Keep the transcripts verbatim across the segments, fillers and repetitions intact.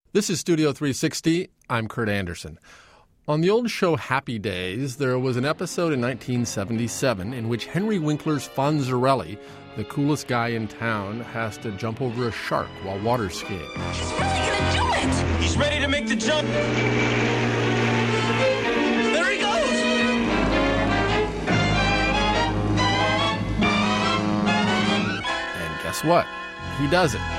This is Studio three sixty. I'm Kurt Anderson. On the old show Happy Days, there was an episode in nineteen seventy-seven in which Henry Winkler's Fonzarelli, the coolest guy in town, has to jump over a shark while water skiing. He's really gonna do it! He's ready to make the jump! There he goes! And guess what? He does it.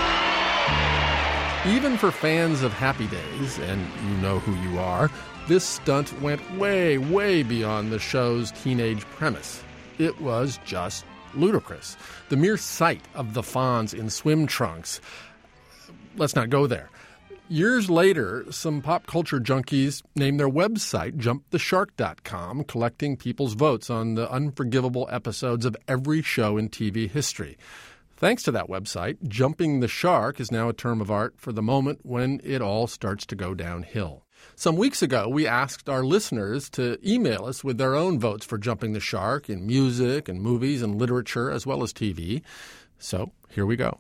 Even for fans of Happy Days, and you know who you are, this stunt went way, way beyond the show's teenage premise. It was just ludicrous. The mere sight of the Fonz in swim trunks. Let's not go there. Years later, some pop culture junkies named their website jump the shark dot com, collecting people's votes on the unforgivable episodes of every show in T V history. Thanks to that website, jumping the shark is now a term of art for the moment when it all starts to go downhill. Some weeks ago, we asked our listeners to email us with their own votes for jumping the shark in music and movies and literature as well as T V. So here we go.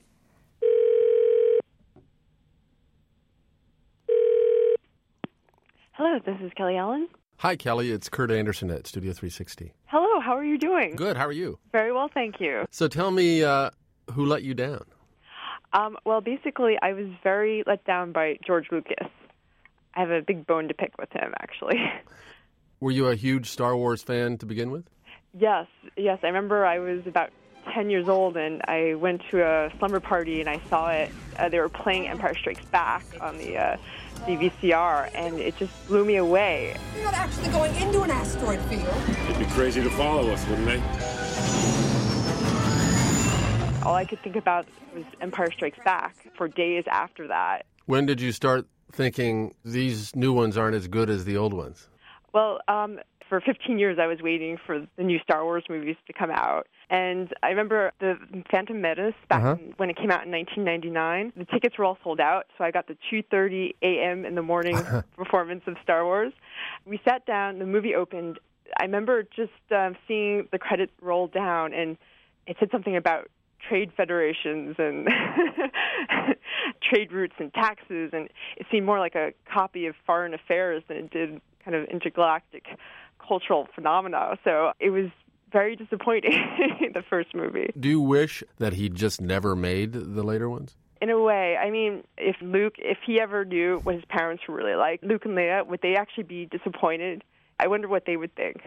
Hello, this is Kelly Allen. Hi, Kelly. It's Kurt Anderson at Studio three sixty. Hello, how are you doing? Good. How are you? Very well, thank you. So tell me, uh, who let you down? Um, well, basically, I was very let down by George Lucas. I have a big bone to pick with him, actually. Were you a huge Star Wars fan to begin with? Yes, yes. I remember I was about ten years old, and I went to a slumber party, and I saw it. Uh, they were playing Empire Strikes Back on the uh, the V C R, and it just blew me away. You're not actually going into an asteroid field. It'd be crazy to follow us, wouldn't they? All I could think about was Empire Strikes Back for days after that. When did you start thinking these new ones aren't as good as the old ones? Well, um, for fifteen years I was waiting for the new Star Wars movies to come out. And I remember the Phantom Menace back Uh-huh. in, when it came out in nineteen ninety-nine. The tickets were all sold out, so I got the two thirty a.m. in the morning performance of Star Wars. We sat down, the movie opened. I remember just um, seeing the credits roll down, and it said something about trade federations and trade routes and taxes, and it seemed more like a copy of Foreign Affairs than it did kind of intergalactic cultural phenomena. So it was very disappointing, the first movie. Do you wish that he just never made the later ones? In a way. I mean, if Luke, if he ever knew what his parents were really like, Luke and Leia, would they actually be disappointed? I wonder what they would think.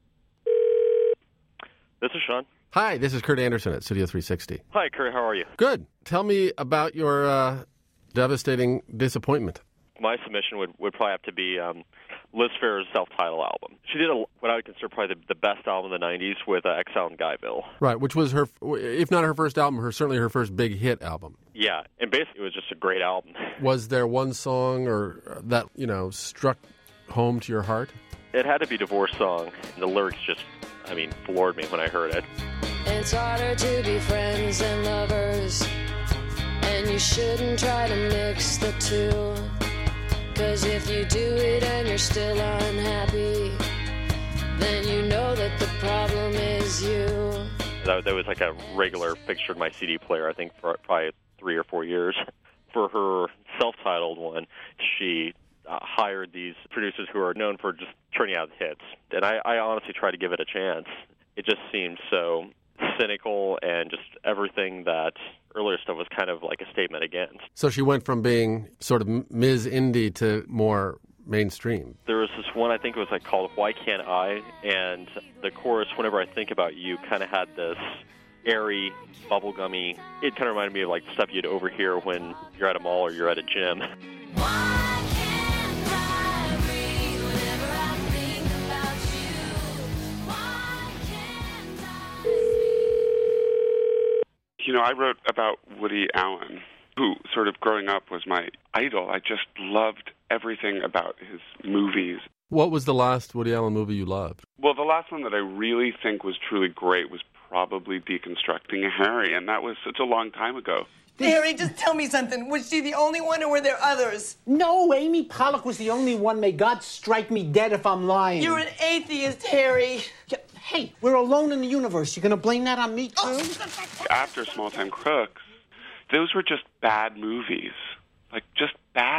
This is Sean. Hi, this is Kurt Anderson at Studio three sixty. Hi, Kurt. How are you? Good. Tell me about your uh, devastating disappointment. My submission would, would probably have to be um, Liz Phair's self-titled album. She did a, what I would consider probably the, the best album in the nineties with uh, Exile and Guyville. Right, which was her, if not her first album, her certainly her first big hit album. Yeah, and basically it was just a great album. Was there one song or that, you know, struck home to your heart? It had to be Divorce Song. The lyrics just, I mean, floored me when I heard it. It's harder to be friends than lovers, and you shouldn't try to mix the two. Cause if you do it and you're still unhappy, then you know that the problem is you. That, that was like a regular fixture in my C D player, I think, for probably three or four years. For her self-titled one, she uh, hired these producers who are known for just turning out hits. And I, I honestly tried to give it a chance. It just seemed so cynical, and just everything that earlier stuff was kind of like a statement against. So she went from being sort of Miz Indie to more mainstream. There was this one, I think it was like called Why Can't I? And the chorus, Whenever I Think About You, kind of had this airy, bubblegummy, it kind of reminded me of like stuff you'd overhear when you're at a mall or you're at a gym. Why can't I breathe whenever I think about you? Why can't I? You know, I wrote about Woody Allen, who sort of growing up was my idol. I just loved everything about his movies. What was the last Woody Allen movie you loved? Well, the last one that I really think was truly great was probably Deconstructing Harry, and that was such a long time ago. Harry, just tell me something. Was she the only one, or were there others? No, Amy Pollock was the only one. May God strike me dead if I'm lying. You're an atheist, Harry. Yeah, hey, we're alone in the universe. You gonna blame that on me, too? After Small Time Crooks, those were just bad movies. Like, just bad.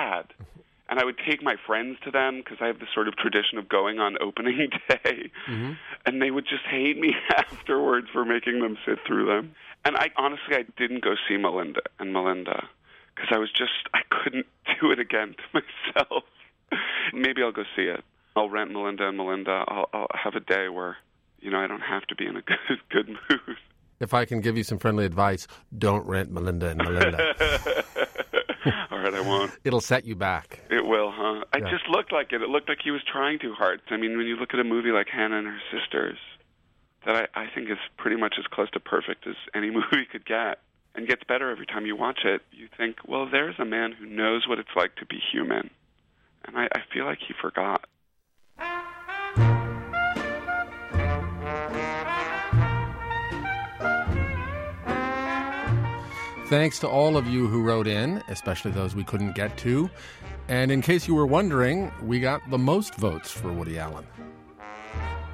And I would take my friends to them because I have this sort of tradition of going on opening day. Mm-hmm. And they would just hate me afterwards for making them sit through them. And I honestly, I didn't go see Melinda and Melinda because I was just, I couldn't do it again to myself. Maybe I'll go see it. I'll rent Melinda and Melinda. I'll, I'll have a day where, you know, I don't have to be in a good, good mood. If I can give you some friendly advice, don't rent Melinda and Melinda. All right, I won't. It'll set you back. It will, huh? It Yeah. just looked like it. It looked like he was trying too hard. I mean, when you look at a movie like Hannah and Her Sisters, that I, I think is pretty much as close to perfect as any movie could get, and gets better every time you watch it, you think, well, there's a man who knows what it's like to be human. And I, I feel like he forgot. Thanks to all of you who wrote in, especially those we couldn't get to. And in case you were wondering, we got the most votes for Woody Allen.